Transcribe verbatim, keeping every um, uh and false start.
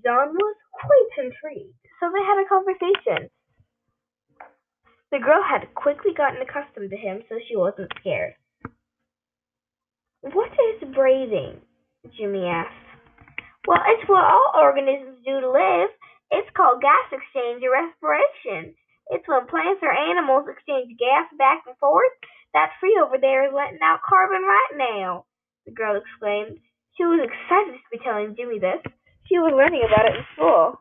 John was quite intrigued, so they had a conversation. The girl had quickly gotten accustomed to him, so she wasn't scared. "What is breathing?" Jimmy asked. "Well, it's what all organisms do to live. It's called gas exchange or respiration. It's when plants or animals exchange gas back and forth. That tree over there is letting out carbon right now," the girl exclaimed. She was excited to be telling Jimmy this. She was learning about it in school.